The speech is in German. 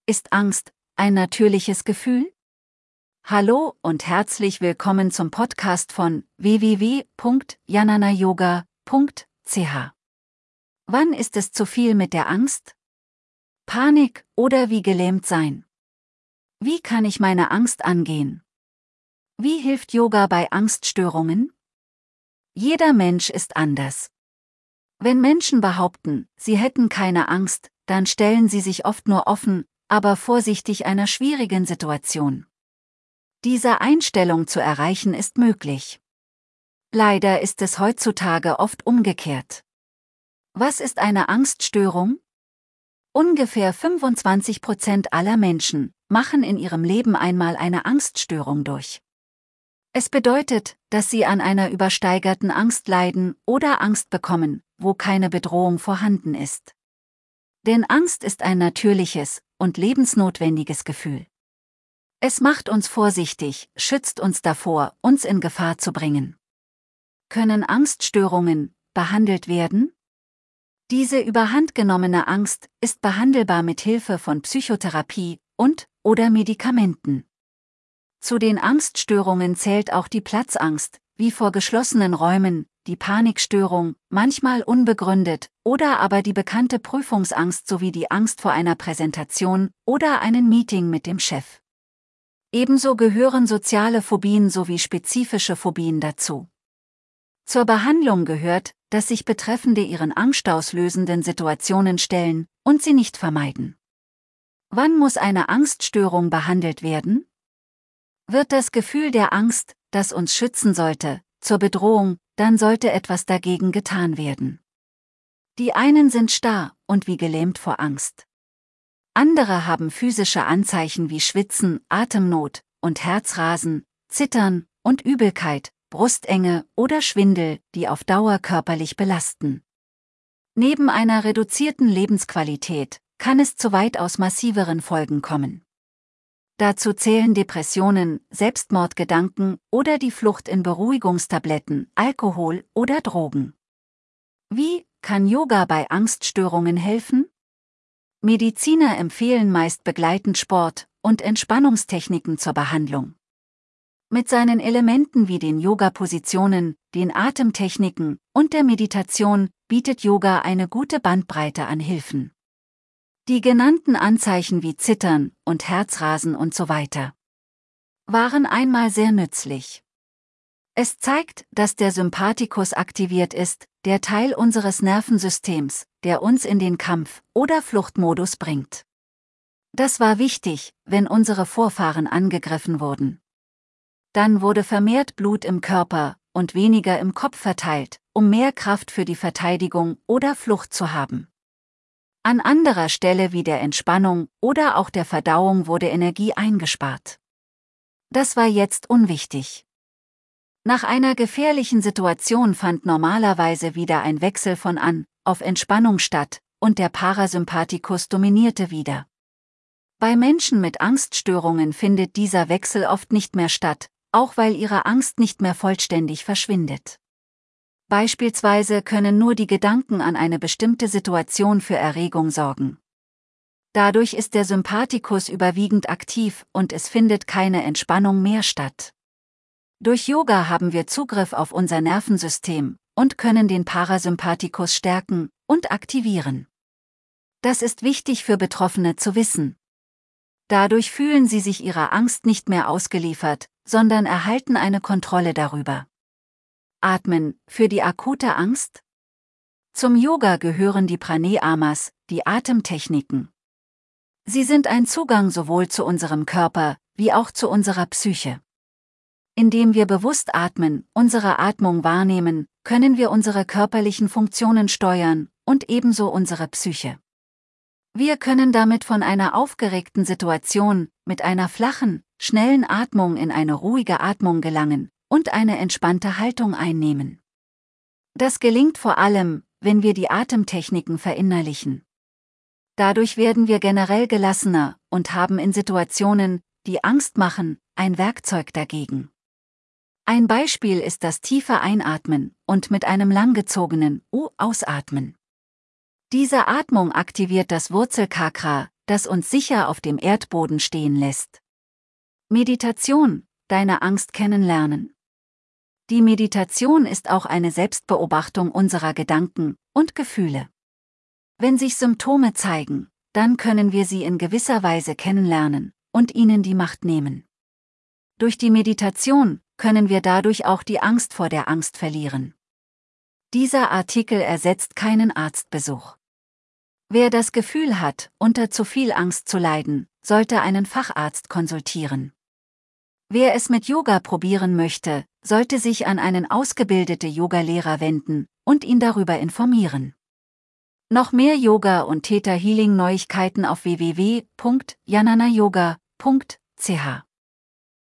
Ist Angst ein natürliches Gefühl? Hallo und herzlich willkommen zum Podcast von www.jananayoga.ch. Wann ist es zu viel mit der Angst? Panik oder wie gelähmt sein? Wie kann ich meine Angst angehen? Wie hilft Yoga bei Angststörungen? Jeder Mensch ist anders. Wenn Menschen behaupten, sie hätten keine Angst, dann stellen sie sich oft nur offen, aber vorsichtig einer schwierigen Situation. Diese Einstellung zu erreichen ist möglich. Leider ist es heutzutage oft umgekehrt. Was ist eine Angststörung? Ungefähr 25% aller Menschen machen in ihrem Leben einmal eine Angststörung durch. Es bedeutet, dass sie an einer übersteigerten Angst leiden oder Angst bekommen, wo keine Bedrohung vorhanden ist. Denn Angst ist ein natürliches und lebensnotwendiges Gefühl. Es macht uns vorsichtig, schützt uns davor, uns in Gefahr zu bringen. Können Angststörungen behandelt werden? Diese überhand genommene Angst ist behandelbar mit Hilfe von Psychotherapie und/oder Medikamenten. Zu den Angststörungen zählt auch die Platzangst, wie vor geschlossenen Räumen, die Panikstörung, manchmal unbegründet, oder aber die bekannte Prüfungsangst sowie die Angst vor einer Präsentation oder einem Meeting mit dem Chef. Ebenso gehören soziale Phobien sowie spezifische Phobien dazu. Zur Behandlung gehört, dass sich Betreffende ihren angstauslösenden Situationen stellen und sie nicht vermeiden. Wann muss eine Angststörung behandelt werden? Wird das Gefühl der Angst, das uns schützen sollte, zur Bedrohung, dann sollte etwas dagegen getan werden. Die einen sind starr und wie gelähmt vor Angst. Andere haben physische Anzeichen wie Schwitzen, Atemnot und Herzrasen, Zittern und Übelkeit, Brustenge oder Schwindel, die auf Dauer körperlich belasten. Neben einer reduzierten Lebensqualität kann es zu weitaus massiveren Folgen kommen. Dazu zählen Depressionen, Selbstmordgedanken oder die Flucht in Beruhigungstabletten, Alkohol oder Drogen. Wie kann Yoga bei Angststörungen helfen? Mediziner empfehlen meist begleitend Sport und Entspannungstechniken zur Behandlung. Mit seinen Elementen wie den Yoga-Positionen, den Atemtechniken und der Meditation bietet Yoga eine gute Bandbreite an Hilfen. Die genannten Anzeichen wie Zittern und Herzrasen und so weiter waren einmal sehr nützlich. Es zeigt, dass der Sympathikus aktiviert ist, der Teil unseres Nervensystems, der uns in den Kampf- oder Fluchtmodus bringt. Das war wichtig, wenn unsere Vorfahren angegriffen wurden. Dann wurde vermehrt Blut im Körper und weniger im Kopf verteilt, um mehr Kraft für die Verteidigung oder Flucht zu haben. An anderer Stelle wie der Entspannung oder auch der Verdauung wurde Energie eingespart. Das war jetzt unwichtig. Nach einer gefährlichen Situation fand normalerweise wieder ein Wechsel von An- auf Entspannung statt und der Parasympathikus dominierte wieder. Bei Menschen mit Angststörungen findet dieser Wechsel oft nicht mehr statt, auch weil ihre Angst nicht mehr vollständig verschwindet. Beispielsweise können nur die Gedanken an eine bestimmte Situation für Erregung sorgen. Dadurch ist der Sympathikus überwiegend aktiv und es findet keine Entspannung mehr statt. Durch Yoga haben wir Zugriff auf unser Nervensystem und können den Parasympathikus stärken und aktivieren. Das ist wichtig für Betroffene zu wissen. Dadurch fühlen sie sich ihrer Angst nicht mehr ausgeliefert, sondern erhalten eine Kontrolle darüber. Atmen für die akute Angst? Zum Yoga gehören die Pranayamas, die Atemtechniken. Sie sind ein Zugang sowohl zu unserem Körper wie auch zu unserer Psyche. Indem wir bewusst atmen, unsere Atmung wahrnehmen, können wir unsere körperlichen Funktionen steuern und ebenso unsere Psyche. Wir können damit von einer aufgeregten Situation mit einer flachen, schnellen Atmung in eine ruhige Atmung gelangen und eine entspannte Haltung einnehmen. Das gelingt vor allem, wenn wir die Atemtechniken verinnerlichen. Dadurch werden wir generell gelassener und haben in Situationen, die Angst machen, ein Werkzeug dagegen. Ein Beispiel ist das tiefe Einatmen und mit einem langgezogenen U ausatmen. Diese Atmung aktiviert das Wurzelchakra, das uns sicher auf dem Erdboden stehen lässt. Meditation, deine Angst kennenlernen. Die Meditation ist auch eine Selbstbeobachtung unserer Gedanken und Gefühle. Wenn sich Symptome zeigen, dann können wir sie in gewisser Weise kennenlernen und ihnen die Macht nehmen. Durch die Meditation können wir dadurch auch die Angst vor der Angst verlieren. Dieser Artikel ersetzt keinen Arztbesuch. Wer das Gefühl hat, unter zu viel Angst zu leiden, sollte einen Facharzt konsultieren. Wer es mit Yoga probieren möchte, sollte sich an einen ausgebildeten Yogalehrer wenden und ihn darüber informieren. Noch mehr Yoga- und Theta-Healing-Neuigkeiten auf www.jananayoga.ch